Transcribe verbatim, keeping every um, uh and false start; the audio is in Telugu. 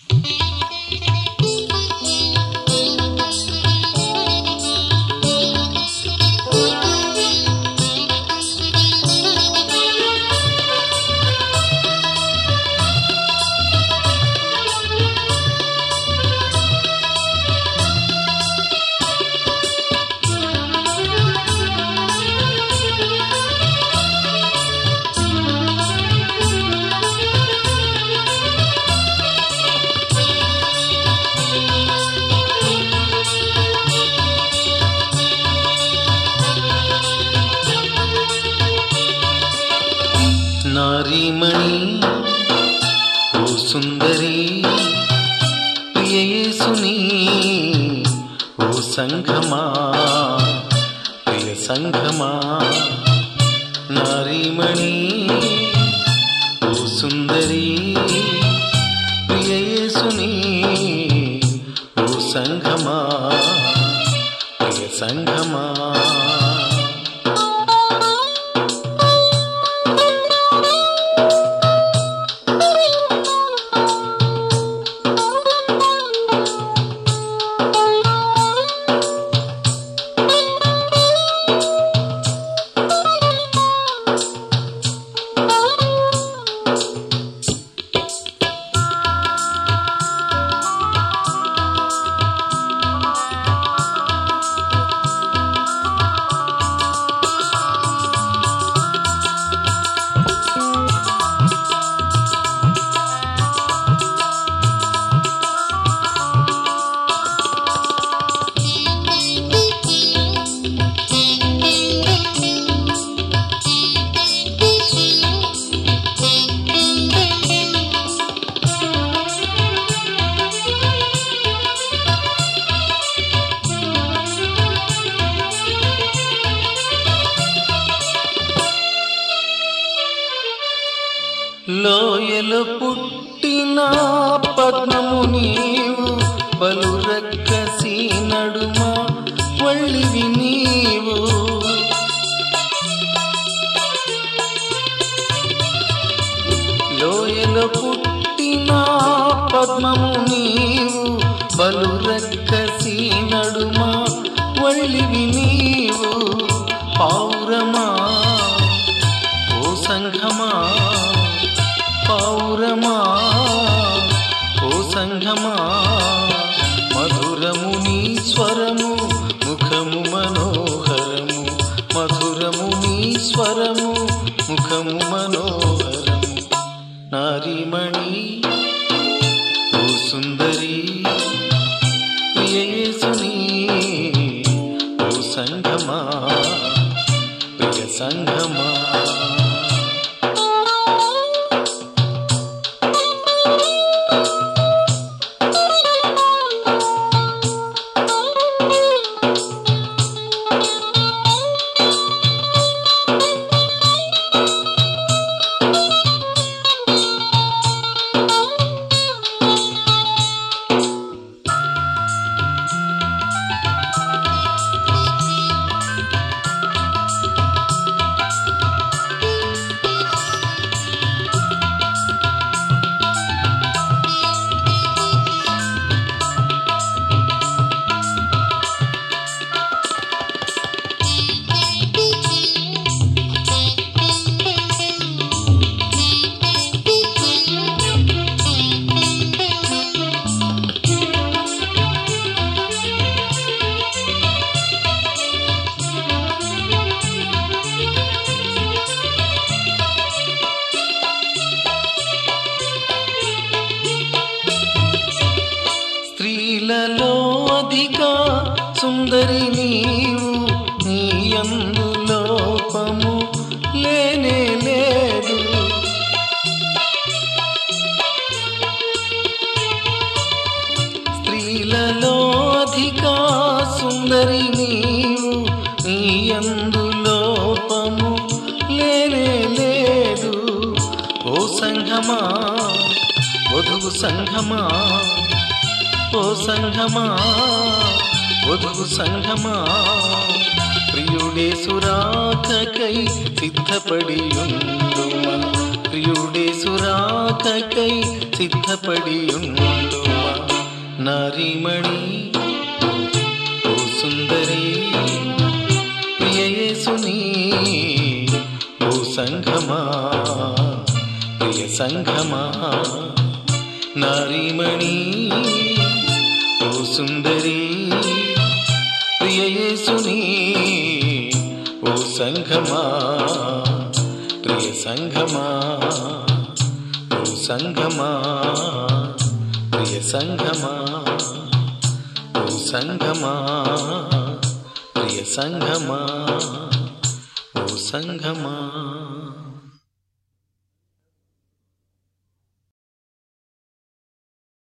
నారీమణి ఓ సుందరి ప్రియ యేసుని ఓ సంఘమా ప్రియ సంఘమా నారీమణి ఓ సుందరి ప్రియ యేసుని ఓ సంఘమా ప్రియ సంఘమా లోయలో పుట్టిన పద్మము నీవు పలు రక్కసి నడుమ వళ్ళివి నీవు లోయలో పుట్టిన పద్మము నీవు పలు రక్కసి నడుమ వళ్ళివి నీవు పౌరమా ఓ సంఘమా పౌరమా ఓ సంఘమా మధురము నీ స్వరము ముఖము మనోహరము మధురము నీ స్వరము ముఖము మనోహరము నారీమణి ఓ సుందరి ప్రియ యేసుని ఓ సంఘమా ప్రియ సంఘమా స్త్రీలలో అధిక సుందరి నీవు నీ యందు లోపము లేనే లేదు స్త్రీలలో అధిక సుందరి నీవు నీ యందు లోపము లేనే లేదు ఓ సంఘమా వధువు సంఘమా ఓ సంఘమా వధువు సంఘమా ప్రియుడే సురాకై సిద్ధపడి ఉండుమా ప్రియుడేసు రాకకై సిద్ధపడి ఉండుమా నారీమణి ఓ సుందరి ప్రియయేసుని ఓ సంఘమా ప్రియ సంఘమా నారీమణి ఓ సుందరి ప్రియయేసుని ఓ సంఘమా ప్రియ సంఘమా ఓ సంఘమా ప్రియ సంఘమా ఓ సంఘమా ప్రియ సంఘమా ఓ సంఘమా